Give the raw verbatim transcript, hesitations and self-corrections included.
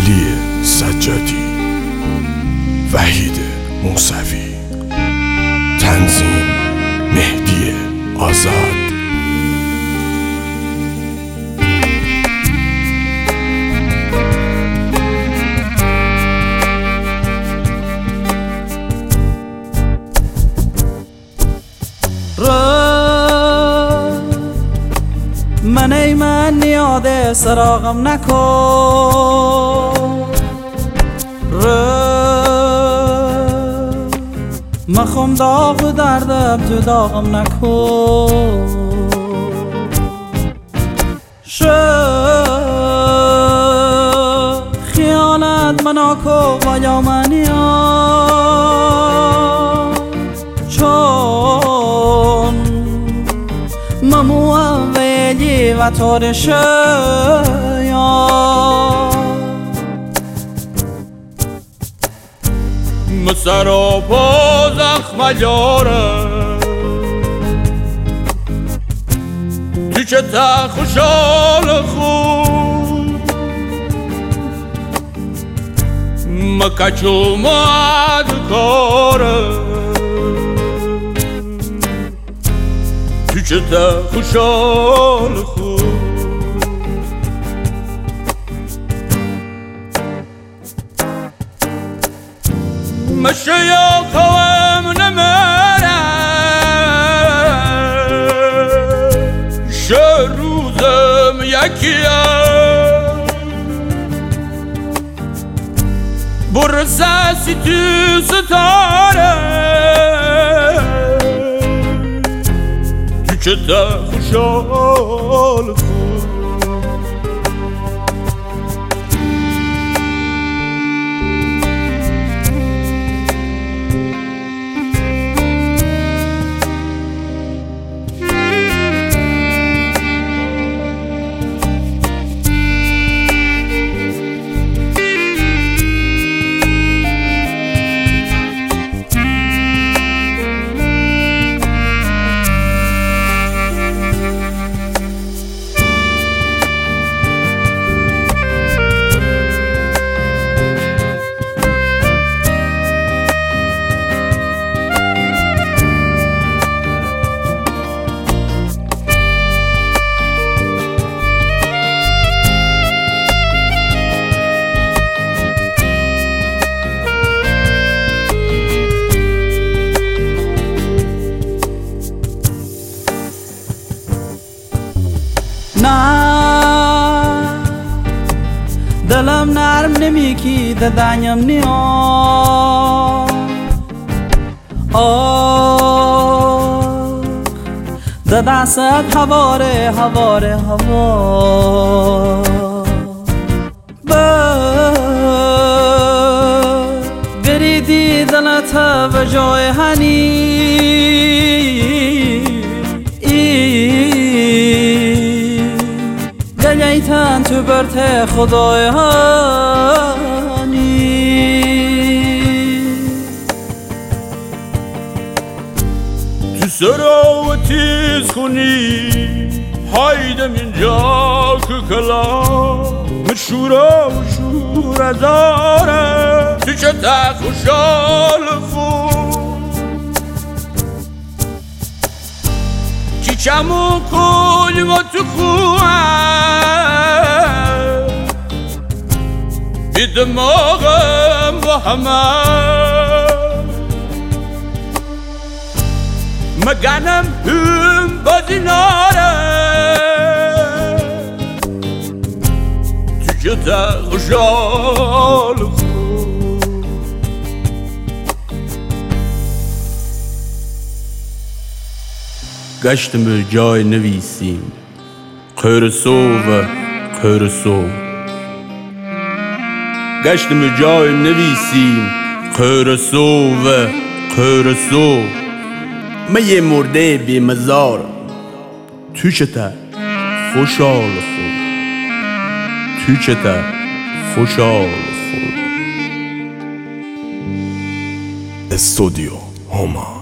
علی سجادی، وحید موسوی، تنظیم مهدی آزاد. من ای من نیاده سراغم نکن، مخم داغ و دردم تو داغم نکن. شد خیانت مناکو و یا منیا، چون مموام ویلی و طور شیا مسراپا زخم یاره تو چه تا خوشحال خود مکچو ماد کاره تو چه تا خوشحال خود مشه یا کوام نمره شه روزم یکیه برساسی تو ستاره تو چه تا خوشحال خود نه دلم نرم نمیکی ددنیم نیا آه ددست هواره هواره هوا بریدی دلت و جای هنی گلیتن تو برت خدای هانی تو سرا و تیز خونی هایدم اینجا که کلا مشورا و شور ازاره تو چه تا خوشحال خود چی چمو کل و تو خواه بی دماغم و همه مگنم هم بازی ناره تو چه تا خوشحال خود گشتم به جای نویسیم قرسو و قرسو گشتم به جای نویسیم قرسو و قرسو من یه مرده بی مزار تو چه تا خوشحال خود تو چه تا خوشحال خود استودیو هما.